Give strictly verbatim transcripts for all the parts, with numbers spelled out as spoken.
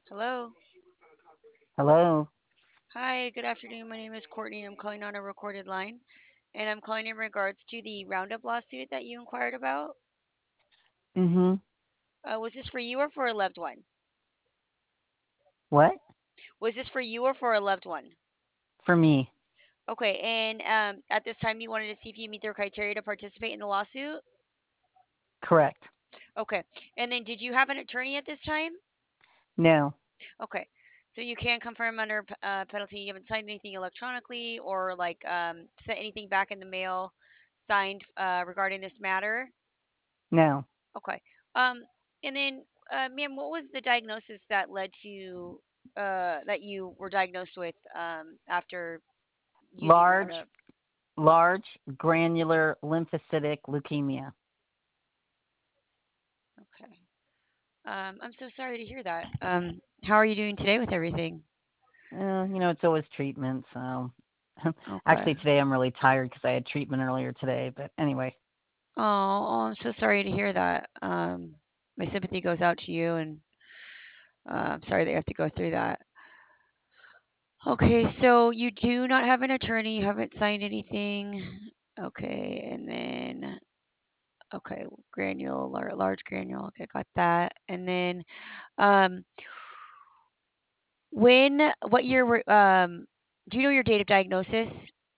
Hello. Hello. Hi, good afternoon. My name is Courtney. I'm calling on a recorded line, and I'm calling in regards to the Roundup lawsuit that you inquired about. Mhm. Uh, was this for you or for a loved one? What? Was this for you or for a loved one? For me. Okay, and um, at this time, you wanted to see if you meet their criteria to participate in the lawsuit? Correct. Okay, and then did you have an attorney at this time? No. Okay, so you can confirm under p- uh, penalty you haven't signed anything electronically or like um, sent anything back in the mail signed uh, regarding this matter? No. Okay. Um, and then, uh, ma'am, what was the diagnosis that led to uh that you were diagnosed with um after using Large Roundup? large granular lymphocytic leukemia. Okay. Um, I'm so sorry to hear that. Um, how are you doing today with everything? Uh, you know, it's always treatment, so Okay. actually today I'm really tired because I had treatment earlier today, but anyway. Oh, oh, I'm so sorry to hear that. Um, my sympathy goes out to you, and uh, I'm sorry that you have to go through that. Okay, so you do not have an attorney. You haven't signed anything. Okay, and then okay, granule, lar- large granule. Okay, got that. And then, um, when, what year were, um, do you know your date of diagnosis?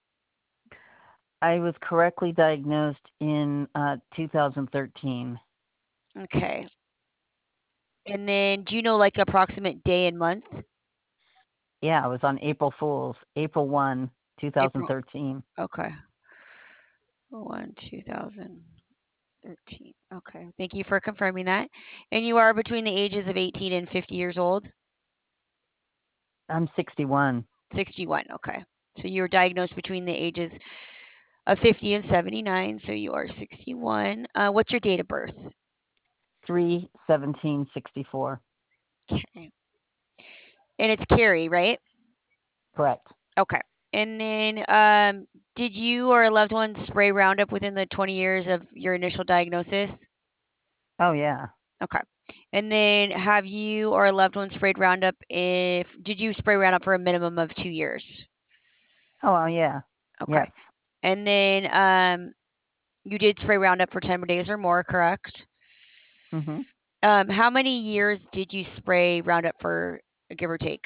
I was correctly diagnosed in uh two thousand thirteen. Okay. And then, do you know like approximate day and month? Yeah, I was on April Fools, April first, April. twenty thirteen. Okay. one, two thousand thirteen. Okay. Thank you for confirming that. And you are between the ages of eighteen and fifty years old? I'm sixty-one. sixty-one. Okay. So you were diagnosed between the ages of fifty and seventy-nine. So you are sixty-one. Uh, what's your date of birth? three seventeen sixty-four. Okay. And it's Carrie, right? Correct. Okay. And then, um, did you or a loved one spray Roundup within the twenty years of your initial diagnosis? Oh yeah. Okay. And then, have you or a loved one sprayed Roundup if, did you spray Roundup for a minimum of two years? Oh well, yeah. Yes. Okay. And then, um, you did spray Roundup for ten days or more, correct? Mhm. Um, how many years did you spray Roundup for, give or take?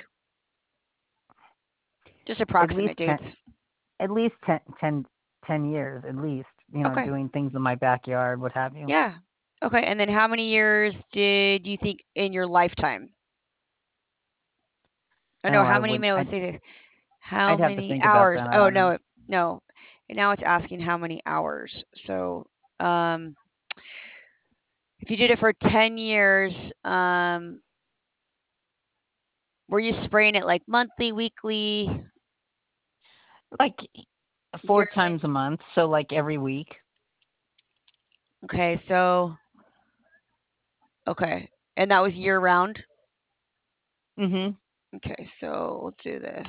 Just At least approximate ten dates. at least ten, ten, ten years at least, you know, Okay. doing things in my backyard, what have you. Yeah. Okay. And then how many years did you think in your lifetime? Oh no, Oh, how I many would minutes? I'd Let's say how I'd have to many think about hours? that. I Oh don't know. no, no. Now it's asking how many hours. So, um, if you did it for ten years, um, were you spraying it like monthly, weekly, Like four yearly? times a month, so like every week. Okay, so okay, and that was year round. Mhm. Okay, so we'll do this.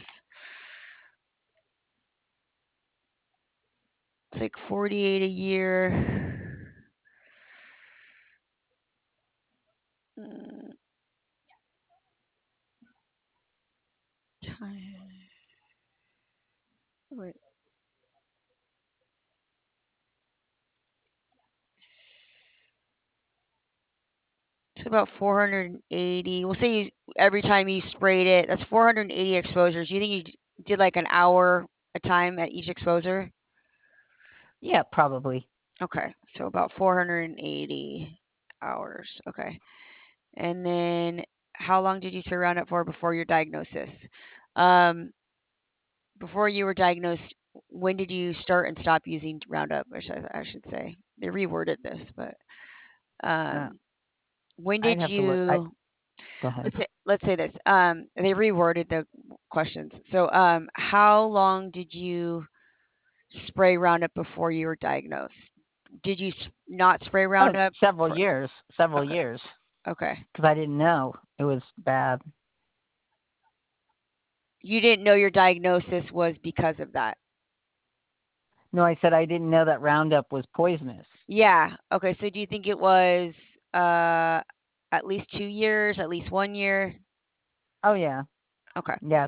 It's like forty-eight a year. Mm, time- wait, it's about four hundred eighty. We'll say you, every time you sprayed it, that's four hundred eighty exposures. Do you think you d- did like an hour a time at each exposure? Yeah, probably. Okay, so about four hundred eighty hours. Okay. And then how long did you spray Roundup for before your diagnosis? Um, before you were diagnosed, when did you start and stop using Roundup? I should, I should say. They reworded this, but Uh, um, when I'd did have to look. I you Go ahead. let's say let's say this. Um, they reworded the questions. So, um, how long did you spray Roundup before you were diagnosed? Did you s- not spray Oh, Roundup several for? years, several Okay, years, okay. because I didn't know it was bad. You didn't know your diagnosis was because of that. No, I said I didn't know that Roundup was poisonous. Yeah. Okay. So, do you think it was uh at least two years, at least one year? Oh yeah. Okay. Yes.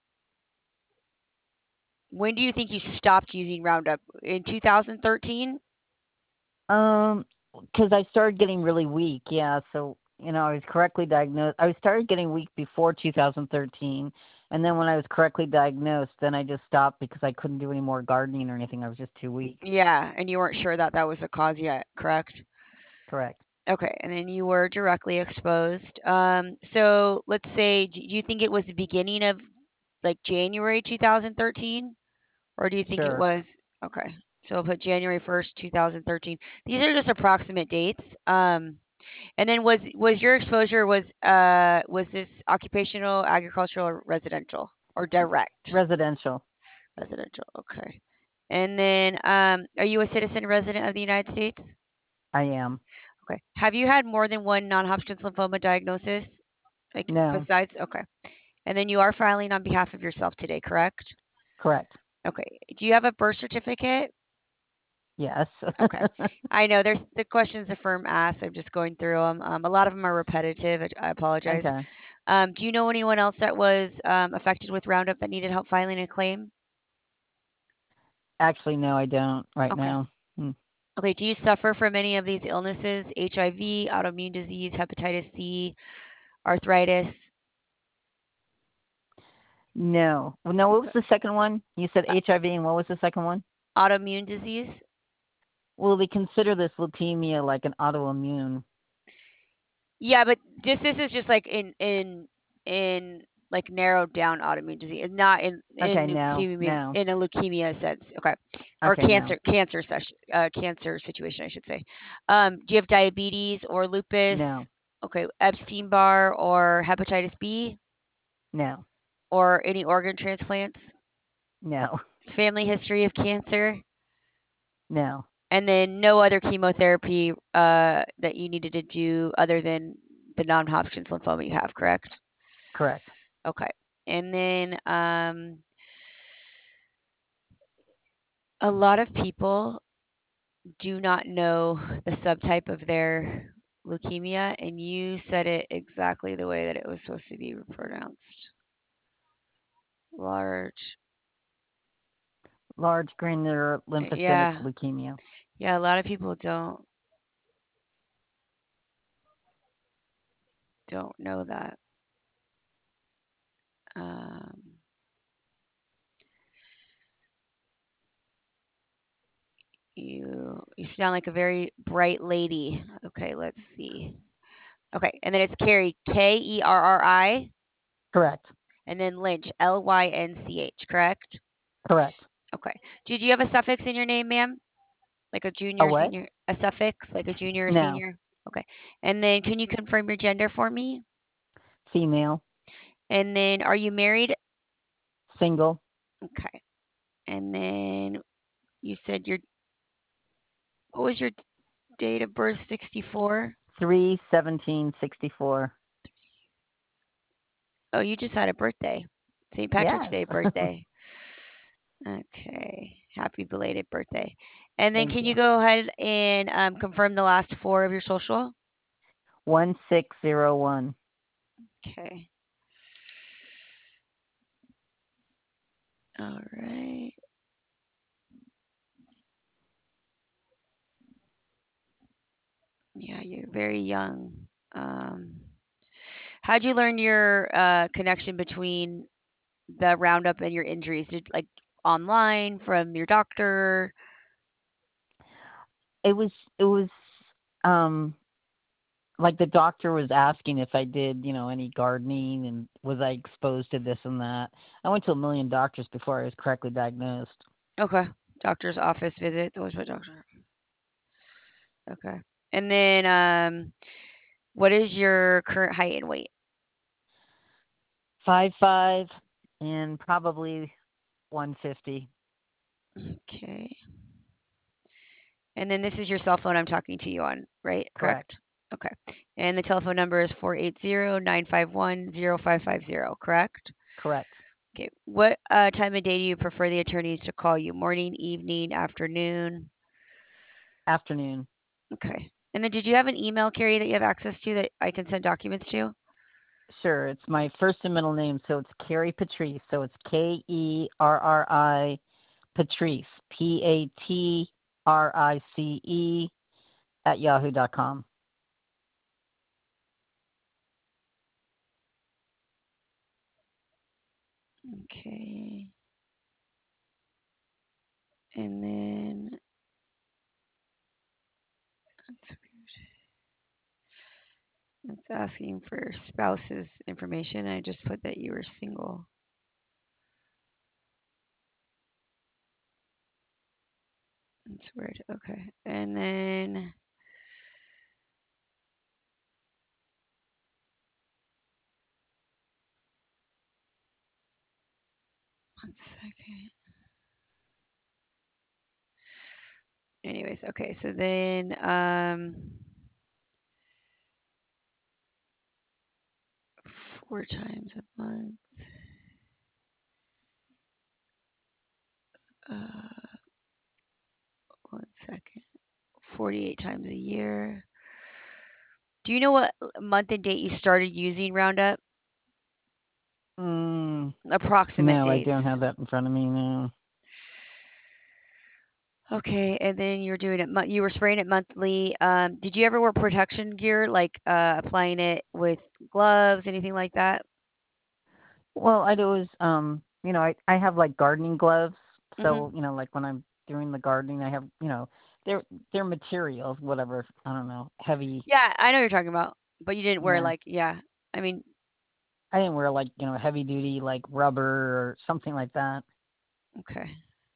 When do you think you stopped using Roundup? In two thousand thirteen? Um, because I started getting really weak. Yeah. So you know, I was correctly diagnosed. I started getting weak before two thousand thirteen, and then when I was correctly diagnosed, then I just stopped because I couldn't do any more gardening or anything. I was just too weak. Yeah, and you weren't sure that that was the cause yet, correct? Correct. Okay, and then you were directly exposed. Um, so let's say, do you think it was the beginning of like January two thousand thirteen, or do you think it Sure. was okay? So I'll put January first, two thousand thirteen. These are just approximate dates. Um, and then was was your exposure was uh was this occupational, agricultural, or residential, or direct? Residential. Residential. Okay. And then, um, are you a citizen resident of the United States? I am. Okay. Have you had more than one non-Hodgkin's lymphoma diagnosis? Like No. besides, okay. And then you are filing on behalf of yourself today, correct? Correct. Okay. Do you have a birth certificate? Yes. Okay. I know there's the questions the firm asks. I'm just going through them. Um, a lot of them are repetitive. I, I apologize. Okay. Um, do you know anyone else that was um, affected with Roundup that needed help filing a claim? Actually, no, I don't right Okay. now. Hmm. Okay, do you suffer from any of these illnesses? H I V, autoimmune disease, hepatitis C, arthritis? No. Well, no, what was Okay. the second one? You said Uh, H I V, and what was the second one? autoimmune disease? Will they consider this leukemia like an autoimmune? Yeah, but just this is just like in in in like narrowed down autoimmune disease, and not in in Okay, no, leukemia no. in a leukemia sense. Okay, or Okay, no. cancer cancer session uh, cancer situation, I should say. Um, do you have diabetes or lupus? No. Okay, Epstein Barr or hepatitis B No. or any organ transplants? No. Family history of cancer? No. And then no other chemotherapy uh, that you needed to do other than the non-Hodgkin's lymphoma you have, correct? Correct. Okay. And then um, a lot of people do not know the subtype of their leukemia, and you said it exactly the way that it was supposed to be pronounced. Large. Large granular lymphocytic Yeah. leukemia. Yeah, a lot of people don't don't know that. Um, you you sound like a very bright lady. Okay, let's see. Okay, and then it's Carrie, K E R R I, Correct. and then Lynch, L Y N C H, correct? Correct. Okay. Did you have a suffix in your name, ma'am? Like a A junior, what? senior, a suffix, like a junior or No. senior? Okay. And then can you confirm your gender for me? Female. And then are you married? Single. Okay. And then you said your, what was your date of birth? sixty-four? Three seventeen sixty four. Oh, you just had a birthday. Saint Patrick's Yes. Day birthday. Okay. Happy belated birthday. And then Thank can you you. go ahead and um, confirm the last four of your social? One six zero one. Okay. All right. Yeah, you're very young. Um, how'd you learn your uh, connection between the roundup and your injuries? Did like online from your doctor? It was it was um like the doctor was asking if I did, you know, any gardening and was I exposed to this and that. I went to a million doctors before I was correctly diagnosed. Okay. Doctor's office visit. That was my doctor. Okay. And then um, what is your current height and weight? Five five and probably one fifty. Okay. And then this is your cell phone I'm talking to you on, right? Correct? Correct. Okay. And the telephone number is four eight zero, nine five one, zero five five zero, correct? Correct. Okay. What uh, time of day do you prefer the attorneys to call you? Morning, evening, afternoon? Afternoon. Okay. And then did you have an email, Carrie, that you have access to that I can send documents to? Sure. It's my first and middle name, so it's Carrie Patrice. So it's K E R R I Patrice, P A T R I C E at yahoo dot com. Okay. And then that's weird. It's asking for spouse's information. I just put that you were single. That's weird. Okay. And then one second. Anyways, okay. So then um four times a month. Uh one second. forty-eight times a year. Do you know what month and date you started using Roundup? Mm, Approximate no, I don't dates. have that in front of me now. Okay, and then you're doing it. mon- You were spraying it monthly. Um, did you ever wear protection gear, like uh, applying it with gloves, anything like that? Well, I'd always, um, you know, I I have like gardening gloves, so Mhm. you know, like when I'm doing the gardening, I have, you know, they're they're materials, whatever. I don't know, heavy. Yeah, I know what you're talking about, but you didn't wear Yeah, like, yeah. I mean, I didn't wear like you know heavy duty like rubber or something like that. okay.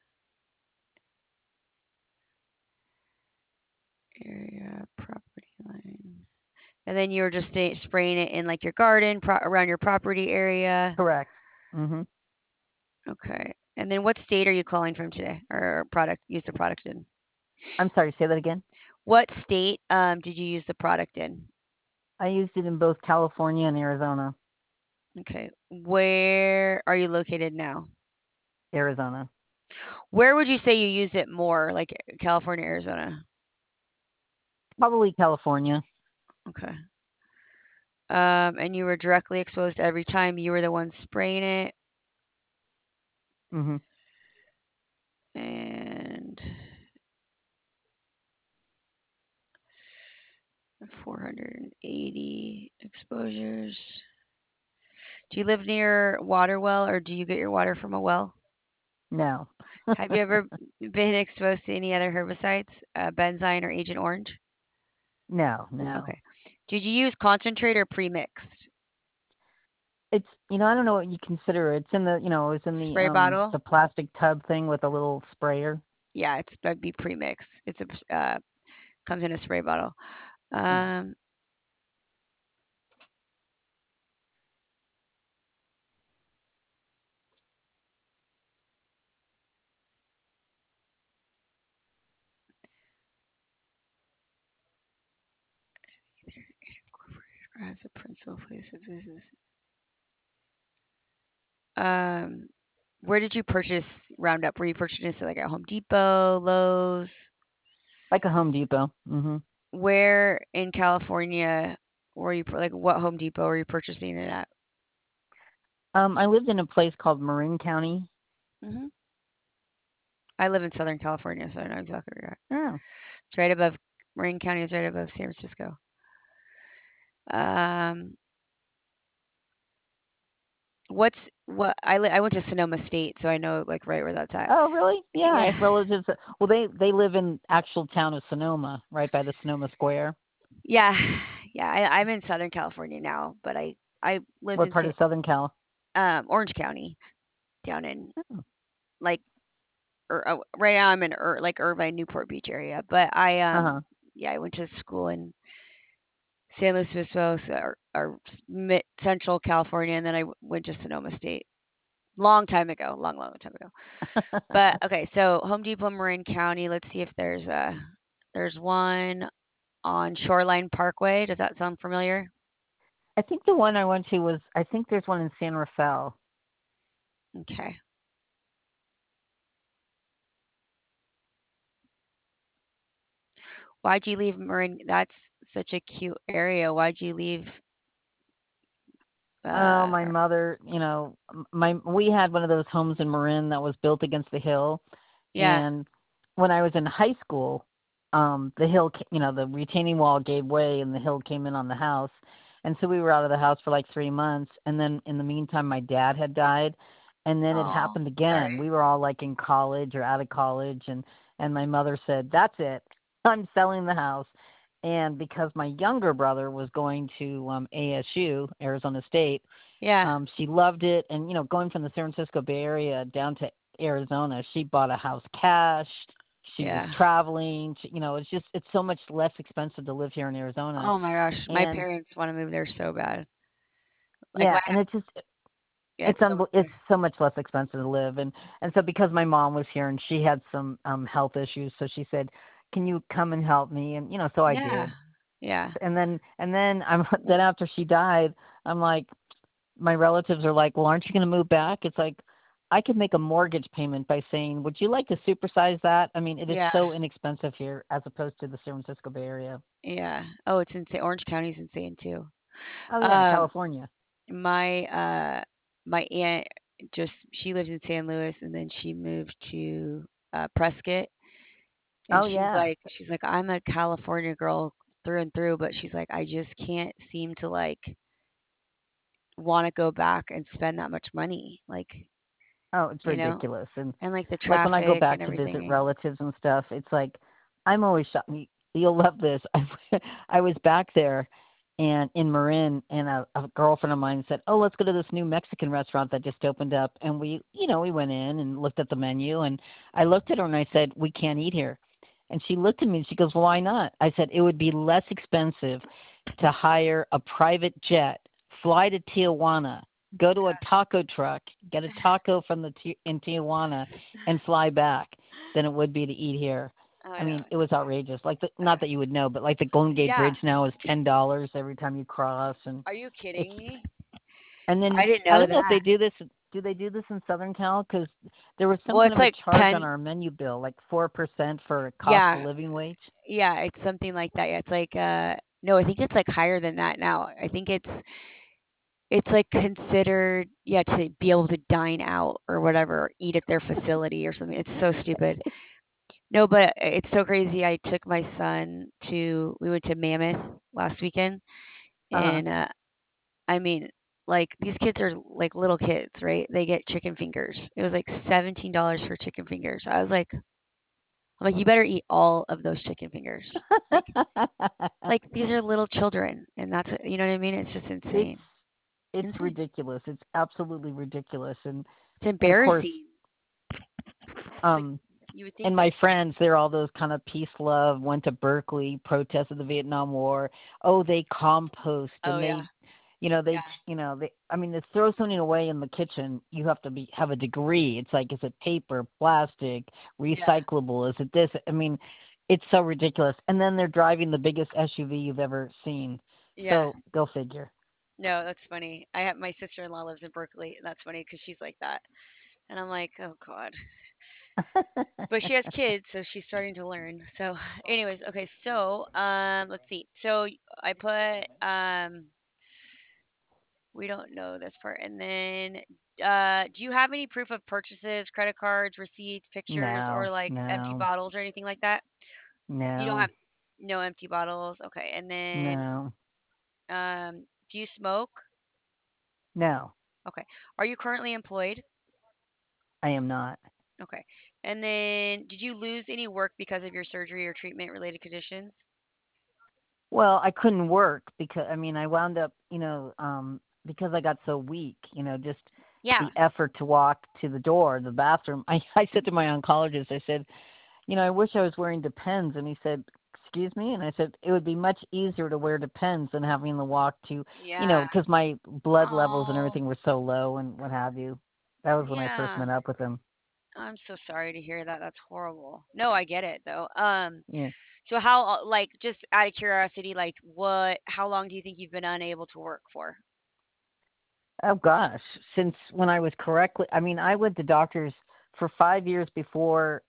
Area property line, and then you were just stay, spraying it in like your garden, pro- around your property area. Correct. Mhm. Okay. And then what state are you calling from today, or product? Use the product in? I'm sorry. Say that again. What state um did you use the product in? I used it in both California and Arizona. Okay. Where are you located now? Arizona. Where would you say you use it more, like California, Arizona? Probably California. Okay. Um, and you were directly exposed every time you were the one spraying it, Mhm. and four hundred eighty exposures. Do you live near water well, or do you get your water from a well? No. Have you ever been exposed to any other herbicides, uh, benzine or Agent Orange? No. No. Okay. Did you use concentrate or pre-mixed It's you know I don't know what you consider it. It's in the you know it's in the spray um bottle? the plastic tub thing with a little sprayer. Yeah, it's that'd be pre-mixed. It's a uh, comes in a spray bottle. Yeah. Um, either incorporated or as a principal place of business. Um, where did you purchase Roundup? Were you purchasing it like at Home Depot, Lowe's? Like a Home Depot. Mhm. Where in California were you like what Home Depot were you purchasing it at? Um, I lived in a place called Marin County. Hmm. I live in Southern California, so I know exactly where you're at. Oh, It's right above Marin County is right above San Francisco. Um, what's what I li- I went to Sonoma State, so I know like right where that's at. oh, really? Yeah, I Yeah, have relatives. That, well, they they live in actual town of Sonoma, right by the Sonoma Square. yeah, yeah. I, I'm in Southern California now, but I I lived What in part Sa- of Southern Cal? um, Orange County down in Oh, like er, uh, right now I'm in Ir- like Irvine, Newport Beach area, but I uh um huh. yeah I went to school in San Luis Obispo, so, or, or mid, Central California, and then I w- went to Sonoma State. Long time ago, long, long time ago. But okay, so Home Depot, Marin County. Let's see if there's a there's one on Shoreline Parkway. Does that sound familiar? I think the one I went to was. I think there's one in San Rafael. Okay. Why'd you leave Marin? That's such a cute area. Why'd you leave? Oh, Uh, my mother, you know, m- my we had one of those homes in Marin that was built against the hill, yeah, and when I was in high school, um, the hill, ca- you know, the retaining wall gave way and the hill came in on the house, and so we were out of the house for like three months, and then in the meantime, my dad had died, and then it oh, happened sorry. again. We were all like in college or out of college, and and my mother said, "That's it, I'm selling the house." And because my younger brother was going to um, A S U, Arizona State, Yeah, um, she loved it. And, you know, going from the San Francisco Bay Area down to Arizona, she bought a house cash. She was yeah. traveling. She, you know, it's just, it's so much less expensive to live here in Arizona. Oh my gosh, my And parents want to move there so bad. Like yeah, my and it's just, yeah, it's it's so much unbel- it's better. so much less expensive to live. And, and so because my mom was here and she had some um, health issues, so she said, can you come and help me? And, you know, so I Yeah, did. yeah, And then, and then I'm, then after she died, I'm like, my relatives are like, "Well, aren't you going to move back?" It's like I could make a mortgage payment by saying, "Would you like to supersize that?" I mean, it is yeah, so inexpensive here as opposed to the San Francisco Bay Area. yeah. Oh, it's insane. Orange County's insane too. Oh yeah, Um, California. my uh, my aunt just she lived in San Luis and then she moved to uh Prescott and Oh she's yeah. like she's like I'm a California girl through and through, but she's like I just can't seem to like want to go back and spend that much money, like Oh, it's you know, ridiculous. And and like the like when I go traffic and back to visit everything. relatives and stuff, it's like I'm always shocked. You- You'll love this. I, I was back there and in Marin, and a, a girlfriend of mine said, "Oh, let's go to this new Mexican restaurant that just opened up." And we, you know, we went in and looked at the menu, and I looked at her and I said, "We can't eat here." And she looked at me and she goes, "Well, why not?" I said, "It would be less expensive to hire a private jet, fly to Tijuana, go to a taco truck, get a taco from the Ti- in Tijuana, and fly back than it would be to eat here." I I know. mean, it was outrageous. Like, the, not that you would know, but like the Golden Gate Yeah. Bridge now is ten dollars every time you cross, and Are you it's kidding me? and I then didn't I know don't know if they that. do this. Do they do this in Southern Cal? Because there was some Well, kind it's of a like charge on ten. our menu bill, like four percent for cost of Yeah, living wage. yeah, it's something like that. Yeah, it's like uh no, I think it's like higher than that now. I think it's it's like considered yeah to be able to dine out or whatever, eat at their facility or something. It's so stupid. No, but it's so crazy. I took my son to we went to Mammoth last weekend Uh huh. and uh I mean like these kids are like little kids, right? They get chicken fingers. It was like seventeen dollars for chicken fingers. I was like I'm like you better eat all of those chicken fingers. Like like these are little children and that's you know what I mean? It's just it's insane. it's Insane. ridiculous. It's absolutely ridiculous. And It's and of course, embarrassing. It's like um, you would think and my friends, they're all those kind of peace love, went to Berkeley, protested the Vietnam War. Oh, they compost oh and yeah. they, you know, they, Yeah. you know, they. I mean, to throw something away in the kitchen, you have to be have a degree. It's like, is it paper, plastic, Yeah. recyclable? Is it this? I mean, it's so ridiculous. And then they're driving the biggest S U V you've ever seen. Yeah. So go figure. No, that's funny. I have my sister-in-law lives in Berkeley, and that's funny because she's like that. And I'm like, oh God. But she has kids, so she's starting to learn. So, anyways, okay. So, um, let's see. So I put um, we don't know this part, and then uh, do you have any proof of purchases, credit cards, receipts, pictures, or No, like empty no, bottles or anything like that? You don't no, have no empty bottles. Okay. And then no, um, do you smoke? no. Okay. Are you currently employed? I am not. Okay. And then did you lose any work because of your surgery or treatment related conditions? Well, I couldn't work because I mean I wound up, you know, um because I got so weak, you know, just Yeah. the effort to walk to the door, the bathroom. I I said to my oncologist, I said, you know, I wish I was wearing Depends, and he said, "Excuse me?" And I said, "It would be much easier to wear Depends than having to walk to, you know, Yeah. because my blood levels and Oh, everything were so low and what have you." That was when I first yeah. met up with him. I'm so sorry to hear that. That's horrible. No, I get it though. Um, Yeah. so how uh, like just out of curiosity, like what how long do you think you've been unable to work for? Oh gosh, since when I was correctly, I mean, I went to doctors for five years before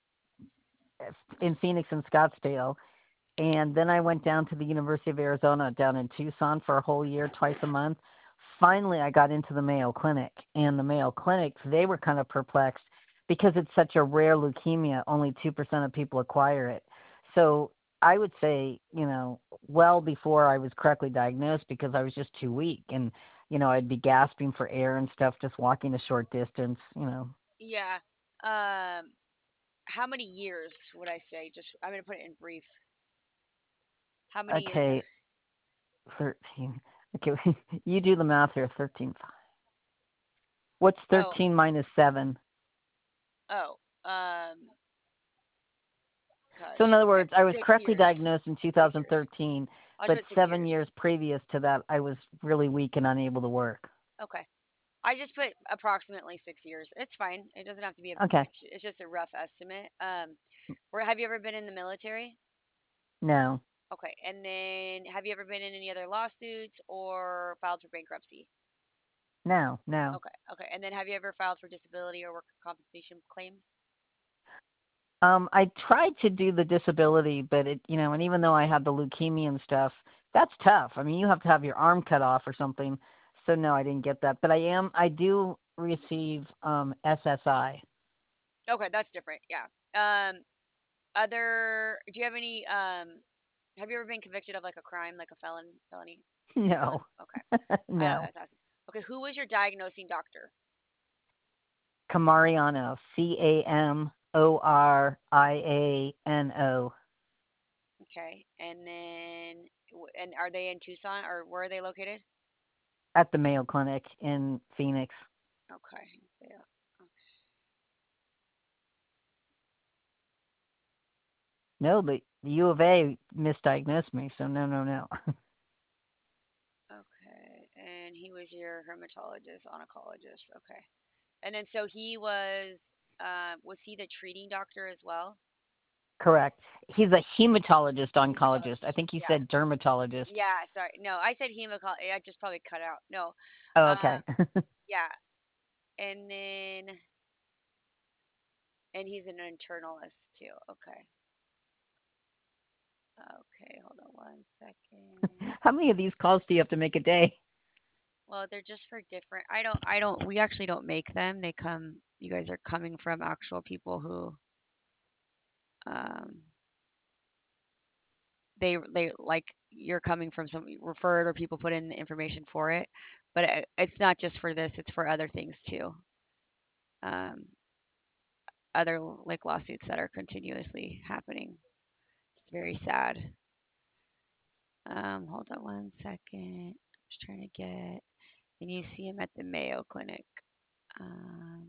in Phoenix and Scottsdale. And then I went down to the University of Arizona down in Tucson for a whole year, twice a month. finally I got into the Mayo Clinic, and the Mayo Clinic, they were kind of perplexed because it's such a rare leukemia, only two percent of people acquire it. So I would say, you know, well before I was correctly diagnosed, because I was just too weak, and you know, I'd be gasping for air and stuff just walking a short distance, you know. Yeah. Um, how many years would I say? Just I'm gonna put it in brief. How many years have? Okay, thirteen. Okay, you do the math here, thirteen. What's Oh, thirteen minus seven? oh. Um, So, in gosh. other Okay, words, I was six correctly years. diagnosed in Six years. two thousand thirteen, I'll just but put six seven years. years previous to that, I was really weak and unable to work. Okay. I just put approximately six years. It's fine. It doesn't have to be a. Okay, It's it's just a rough estimate. Um, where have you ever been in the military? no, Okay, and then have you ever been in any other lawsuits or filed for bankruptcy? no, no. Okay, okay, and then have you ever filed for disability or worker compensation claims? Um, I tried to do the disability, but it, you know, and even though I had the leukemia and stuff, that's tough. I mean, you have to have your arm cut off or something. So no, I didn't get that. But I am, I do receive um S S I. Okay, that's different. Yeah. Um, other. Do you have any? Um, have you ever been convicted of like a crime, like a felon, felony, felon? No, Okay. Uh, no. that's awesome. Okay, who was your diagnosing doctor? Camariano, C A M O R I A N O, Okay, and then, w- and are they in Tucson or where are they located? at the Mayo Clinic in Phoenix. Okay. Yeah. No, but the U of A misdiagnosed me, so no, no, no. Okay. And he was your hermatologist, oncologist. Okay. And then so he was uh, was he the treating doctor as well? Correct. He's a hematologist oncologist. I Hematologist. think you Yeah. said dermatologist. Yeah, sorry. No, I said hematologist. I just probably cut out. No. Oh, Um okay. yeah. And then and he's an internalist too. Okay. Okay, hold on one second. How many of these calls do you have to make a day? Well, they're just for different. I don't I don't we actually don't make them. They come you guys are coming from actual people who um they they like you're coming from some referred or people put in the information for it, but it, it's not just for this, it's for other things too. um Other like lawsuits that are continuously happening. It's very sad. Um hold on one second, just trying to get, and you see him at the Mayo Clinic. um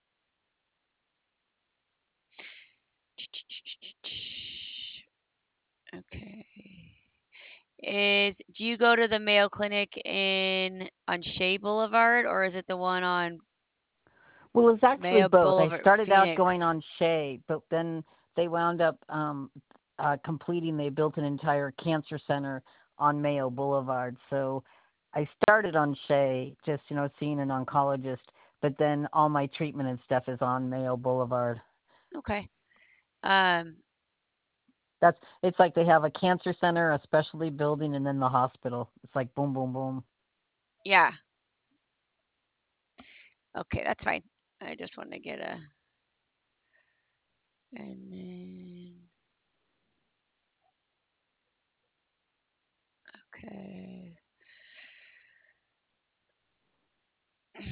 okay. Is do you go to the Mayo Clinic in on Shea Boulevard or is it the one on Well, it's actually Mayo both. I Boulevard, started out Phoenix? going on Shea, but then they wound up um, uh, completing, they built an entire cancer center on Mayo Boulevard. So I started on Shea, just, you know, seeing an oncologist, but then all my treatment and stuff is on Mayo Boulevard. Okay. Um, That's it's like they have a cancer center, a specialty building, and then the hospital. It's like boom, boom, boom. yeah. Okay, that's fine. I just want to get a, and then, okay. Let's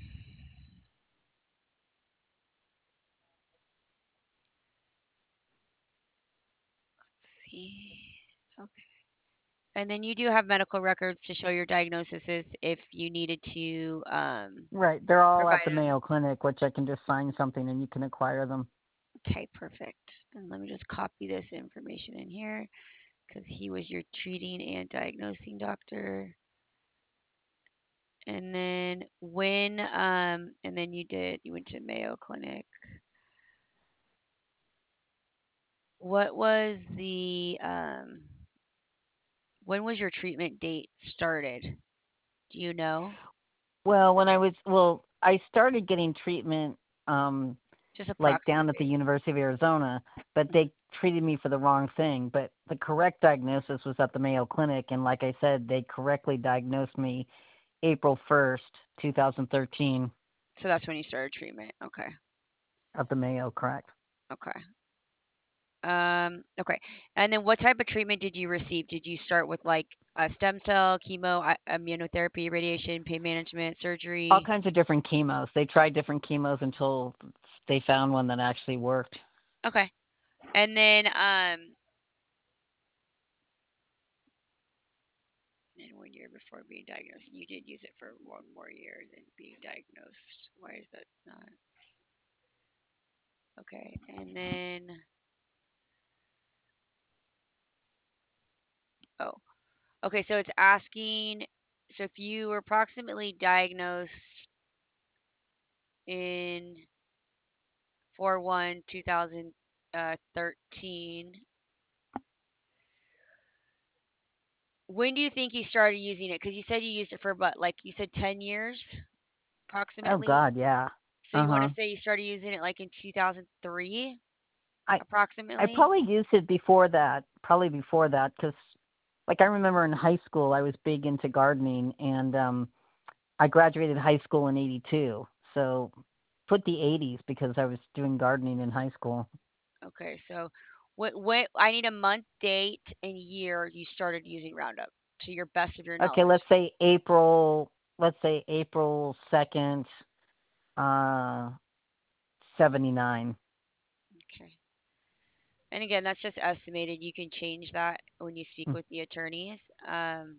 see. Okay. And then you do have medical records to show your diagnoses if you needed to um, Right, they're all at provide the them. Mayo Clinic, which I can just sign something and you can acquire them. Okay, perfect. And let me just copy this information in here because he was your treating and diagnosing doctor. And then when um and then you did you went to Mayo Clinic. What was the um when was your treatment date started? Do you know? Well, when I was well, I started getting treatment um Just like approximate down at the date. University of Arizona, but Mhm. they treated me for the wrong thing. But the correct diagnosis was at the Mayo Clinic, and like I said, they correctly diagnosed me April first, two thousand thirteen, So that's when you started treatment. Okay. at the Mayo, correct? Okay. Um, okay. And then what type of treatment did you receive? Did you start with like a stem cell, chemo, i- immunotherapy, radiation, pain management, All surgery? kinds of different chemos. They tried different chemos until they found one that actually worked. Okay. And then um and one year before being diagnosed, you did use it for one more year than being diagnosed. Why is that not? Okay. And then oh, okay, so it's asking so if you were approximately diagnosed in four one twenty thirteen, when do you think you started using it? Because you said you used it for about, like you said, ten years Oh approximately. God, yeah. So Uh you want huh. to say you started using it like in two thousand three I I approximately? probably used it before that. Probably before that, because like I remember in high school, I was big into gardening, and um, I graduated high school in 'eighty-two. So put the eighties because I was doing gardening in high school. Okay, so what what I need a month, date, and year you started using Roundup to your best of your Okay, knowledge. let's say April. Let's say April second, uh, seventy-nine. Okay. And again, that's just estimated. You can change that when you speak with the attorneys. Um,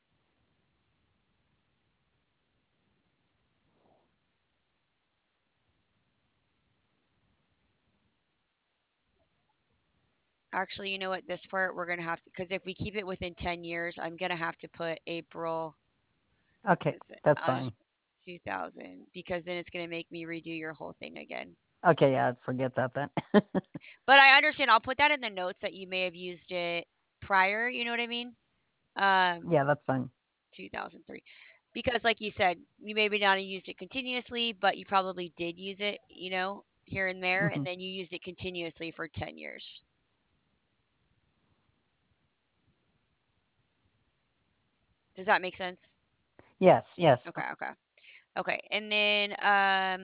actually, you know what? This part we're gonna have to, because if we keep it within ten years, I'm gonna have to put April, what Okay, is it? that's Uh, fine. two thousand, because then it's gonna make me redo your whole thing again. Okay, yeah, forget that then. But I understand. I'll put that in the notes that you may have used it prior. You know what I mean? Um, Yeah, that's fine. two thousand three. Because, like you said, you maybe not have used it continuously, but you probably did use it, you know, here and there, and Hmm. then you used it continuously for ten years. Does that make sense? Yes, yes. Okay, okay. Okay. And then um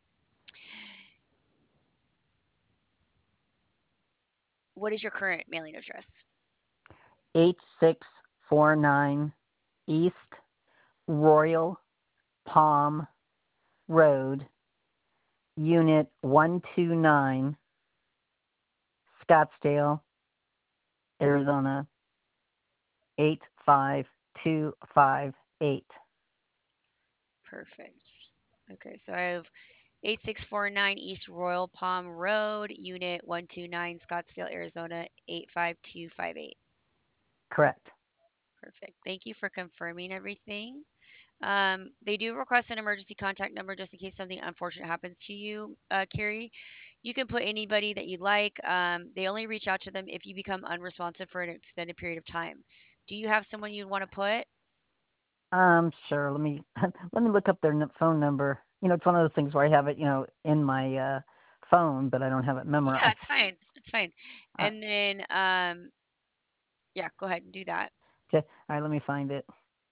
what is your current mailing address? eight six four nine East Royal Palm Road, Unit one two nine, Scottsdale, Arizona eight five two five eight. Perfect. Okay, so I have eight six four nine East Royal Palm Road, Unit one two nine, Scottsdale, Arizona eight five two five eight. Correct. Perfect. Thank you for confirming everything. Um, they do request an emergency contact number just in case something unfortunate happens to you, uh, Carrie. You can put anybody that you'd like. Um, they only reach out to them if you become unresponsive for an extended period of time. Do you have someone you'd want to put? Um, sure. Let me let me look up their n- phone number. You know, it's one of those things where I have it, you know, in my uh, phone, but I don't have it Yeah, memorized. it's fine. It's fine. Uh, And then, um, yeah, go ahead and do that. okay. All right, let me find it.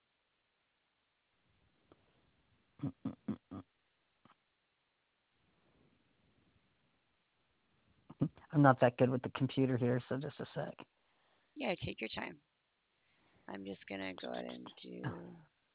I'm not that good with the computer here, so just a sec. Yeah, take your time. I'm just gonna go ahead and do.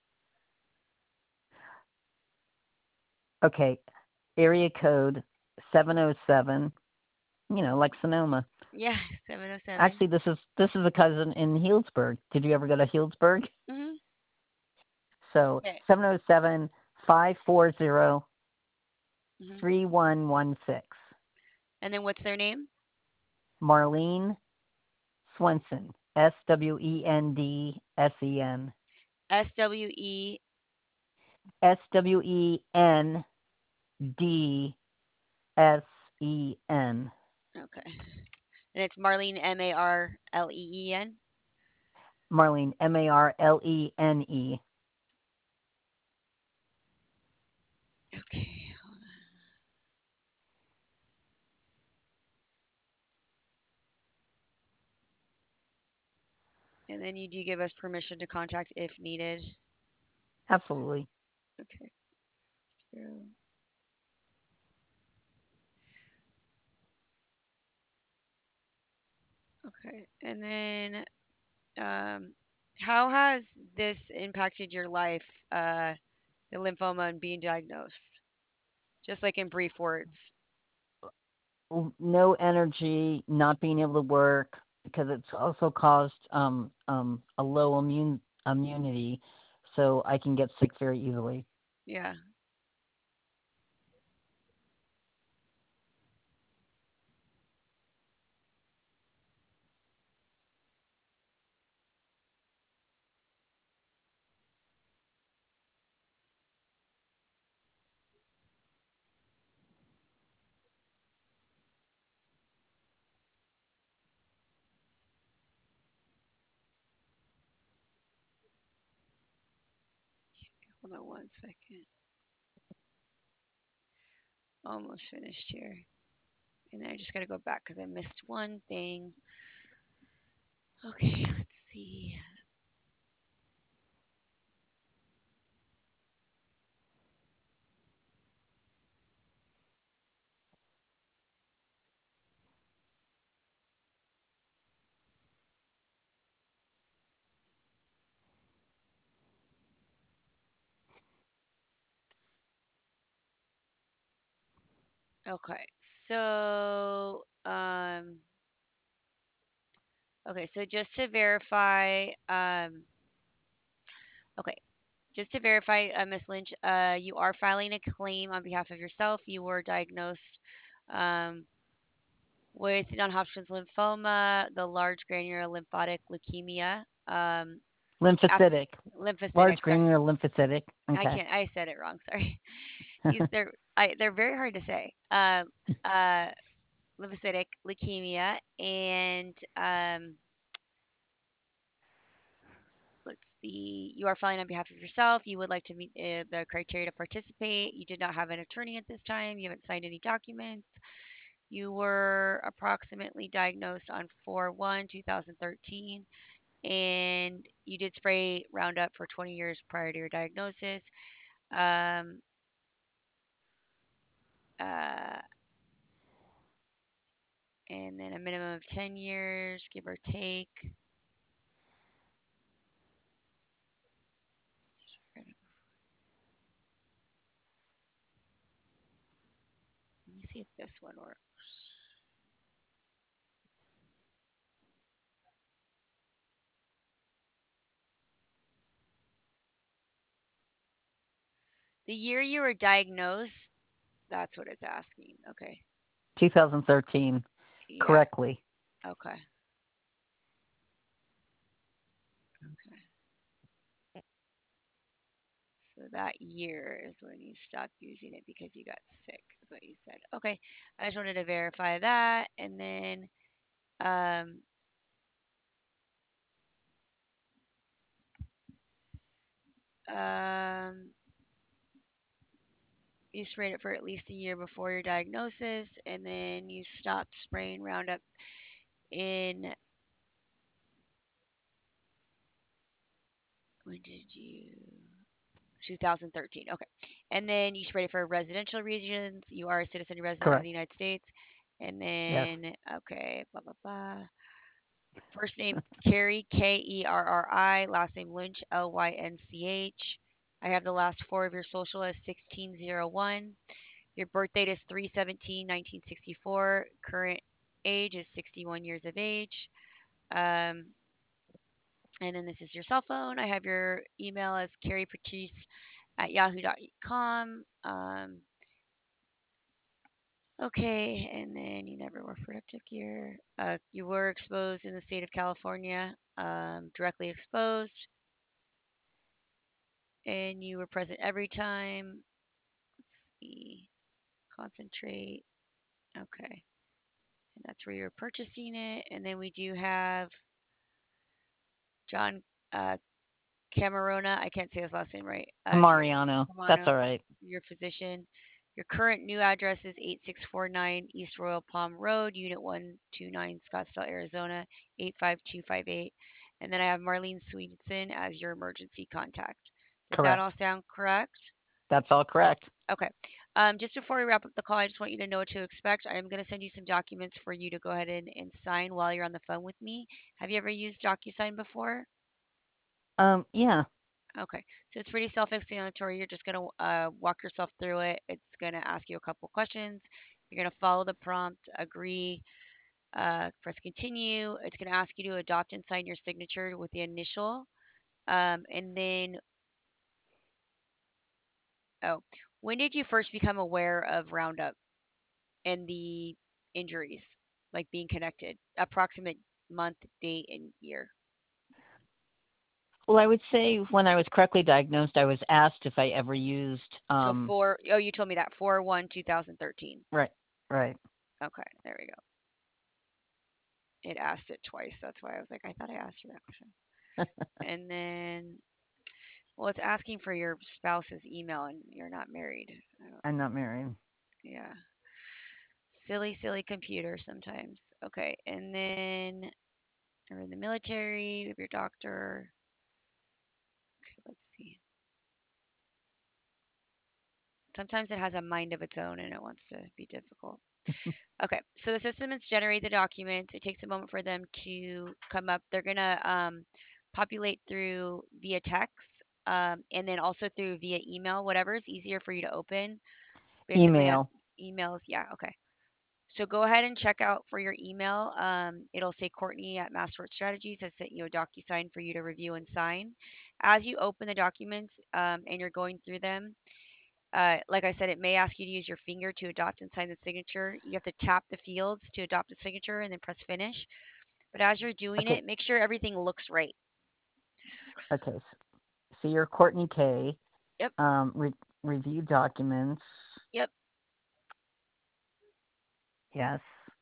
Okay, area code seven oh seven. You know, like Sonoma. Yeah, seven oh seven. Actually, this is this is a cousin in Healdsburg. Did you ever go to Healdsburg? Mhm. So Okay. seven oh seven five four zero Mhm. three one one six. And then what's their name? Marlene Swenson. S W E N D S E N. S W E. S W E N D S E N. Okay. And it's Marlene, M A R L E E N. Marlene, M A R L E N E. Okay. And then you do give us permission to contact if needed. Absolutely. Okay. Zero. Okay. And then, um, how has this impacted your life, uh, the lymphoma and being diagnosed? Just like in brief words. No energy, not being able to work, because it's also caused um, um, a low immune immunity, so I can get sick very easily. Yeah. Hold on one second. Almost finished here. And then I just got to go back because I missed one thing. Okay, let's see. Okay, so um, okay, so just to verify, um, okay, just to verify, uh, Miss Lynch, uh, you are filing a claim on behalf of yourself. You were diagnosed um, with non-Hodgkin's lymphoma, the large granular lymphatic leukemia, um, af- Lymphocytic, lymphocytic. large Sorry, granular lymphocytic. I Okay. can't. I said it wrong. Sorry. These they're I, they're very hard to say. Um, uh, lymphocytic leukemia, and um, let's see. You are filing on behalf of yourself. You would like to meet uh, the criteria to participate. You did not have an attorney at this time. You haven't signed any documents. You were approximately diagnosed on four one twenty thirteen, and you did spray Roundup for twenty years prior to your diagnosis. Um, uh, and then a minimum of ten years, give or take. Let me see if this one works. The year you were diagnosed, that's what it's asking. Okay. twenty thirteen, Yeah. correctly. Okay. Okay. So that year is when you stopped using it because you got sick, is what you said. Okay. I just wanted to verify that. And then um, um, you sprayed it for at least a year before your diagnosis, and then you stopped spraying Roundup in, when did you? twenty thirteen. Okay. And then you sprayed it for residential regions. You are a citizen resident of the Correct. United States. And Yes. then, okay, blah, blah, blah. First name Kerry, K E R R I. Last name Lynch, L Y N C H. I have the last four of your social as sixteen oh one. Your birth date is three seventeen nineteen sixty-four. Current age is sixty-one years of age. Um, and then this is your cell phone. I have your email as Carrie Patrice at yahoo dot com. Um, okay, and then you never wore protective gear. Uh, you were exposed in the state of California, um, directly exposed, and you were present every time. Let's see, concentrate. Okay, and that's where you're purchasing it. And then we do have John uh, Camarona. I can't say his last name right. Uh, Mariano. That's Camano, all right. your physician. Your current new address is eight six four nine East Royal Palm Road, Unit one twenty-nine, Scottsdale, Arizona, eight five two five eight. And then I have Marlene Swedenson as your emergency contact. Does that all Correct. sound correct? That's all correct. Okay. Um, just before we wrap up the call, I just want you to know what to expect. I am going to send you some documents for you to go ahead and, and sign while you're on the phone with me. Have you ever used DocuSign before? Um, yeah. Okay. So it's pretty self-explanatory. You're just going to uh, walk yourself through it. It's going to ask you a couple questions. You're going to follow the prompt, agree, uh, press continue. It's going to ask you to adopt and sign your signature with the initial. Um, and then, oh, when did you first become aware of Roundup and the injuries, like being connected? Approximate month, date, and year. Well, I would say when I was correctly diagnosed, I was asked if I ever used. So Um, four, oh, you told me that, four one two thousand thirteen. right, right. Okay, there we go. It asked it twice. That's why I was like, I thought I asked you that question. And then, well, it's asking for your spouse's email, and you're not married. I don't, I'm not married. yeah. Silly, silly computer sometimes. Okay, and then you're in the military, you have your doctor. Okay, let's see. Sometimes it has a mind of its own and it wants to be difficult. Okay, so the system is generate the documents. It takes a moment for them to come up. They're gonna um, populate through via text, um, and then also through via email, whatever is easier for you to open. Basically, on Email. emails. Yeah, okay. So go ahead and check out for your email. Um, it'll say Courtney at Masterwork Strategies has sent you a DocuSign for you to review and sign. As you open the documents um, and you're going through them, uh, like I said, it may ask you to use your finger to adopt and sign the signature. You have to tap the fields to adopt the signature and then press finish. But as you're doing Okay, it, make sure everything looks right. okay. So you're Courtney K. Yep, Um, re- review documents. yep, Yes.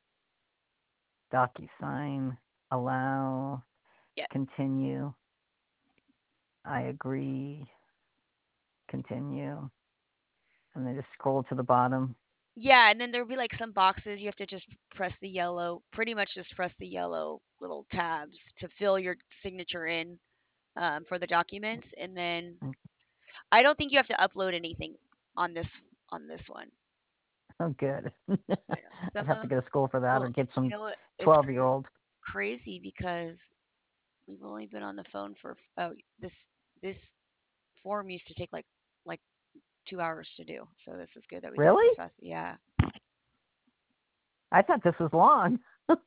DocuSign. Allow. yep. Continue. I agree. Continue. And then just scroll to the bottom. Yeah, and then there'll be like some boxes you have to just press the yellow, pretty much just press the yellow little tabs to fill your signature in um, for the documents. And then Mm, I don't think you have to upload anything on this on this one. oh, good. I know. I'd Some have to of, go to school for that or well, get you some know what? It's twelve year cra- old. crazy because we've only been on the phone for oh this this form used to take like like two hours to do. So this is good that we did it this Really? fast. Yeah. I thought this was long.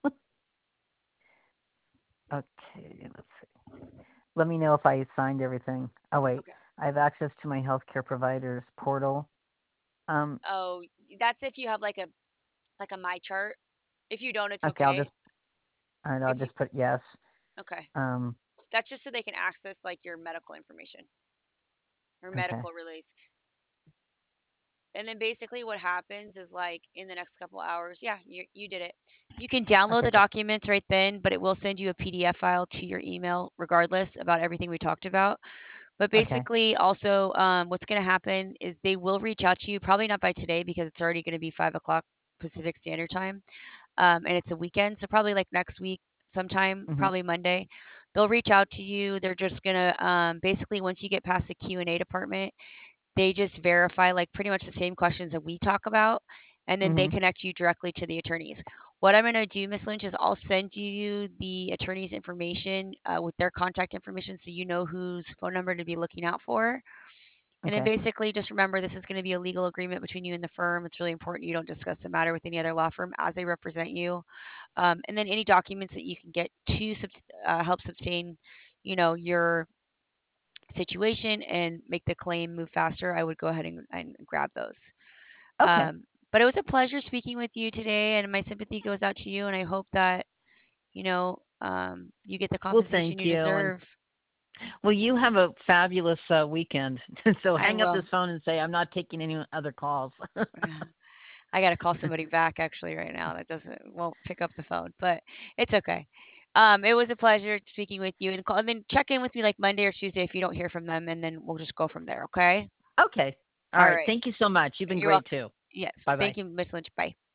Okay, let's see. Let me know if I signed everything. Oh, wait. Okay. I have access to my healthcare provider's portal. Um, Oh, that's if you have like a like a my chart. If you don't, it's okay, I'll okay. just, all right, I'll If you just put yes. okay, Um, that's just so they can access like your medical information or okay, medical release. And then basically what happens is like in the next couple hours, yeah, you you did it. You can download okay, the good. documents right then, but it will send you a P D F file to your email regardless about everything we talked about. But Okay, basically, also, um, what's going to happen is they will reach out to you. Probably not by today because it's already going to be five o'clock Pacific Standard Time, um, and it's a weekend. So probably like next week, sometime, mm-hmm, probably Monday, they'll reach out to you. They're just going to um, basically once you get past the Q and A department, they just verify like pretty much the same questions that we talk about, and then they mm-hmm, connect you directly to the attorneys. What I'm going to do, Miss Lynch, is I'll send you the attorney's information uh, with their contact information so you know whose phone number to be looking out for. And then okay, basically just remember this is going to be a legal agreement between you and the firm. It's really important you don't discuss the matter with any other law firm as they represent you. Um, and then any documents that you can get to uh, help sustain, you know, your situation and make the claim move faster, I would go ahead and, and grab those. okay. Um, but it was a pleasure speaking with you today, and my sympathy goes out to you. And I hope that you know um, you get the Well, compensation thank you you. And deserve. well, you have a fabulous uh, weekend. So I hang up will. this phone and say, I'm not taking any other calls. I got to call somebody back actually right now that doesn't won't pick up the phone, but it's okay. Um, it was a pleasure speaking with you, and call and then check in with me like Monday or Tuesday if you don't hear from them, and then we'll just go from there. Okay. Okay. All All right. right. Thank you so much. You've been You're great welcome. too. Yes. Bye bye. Thank you, Miss Lynch. Bye.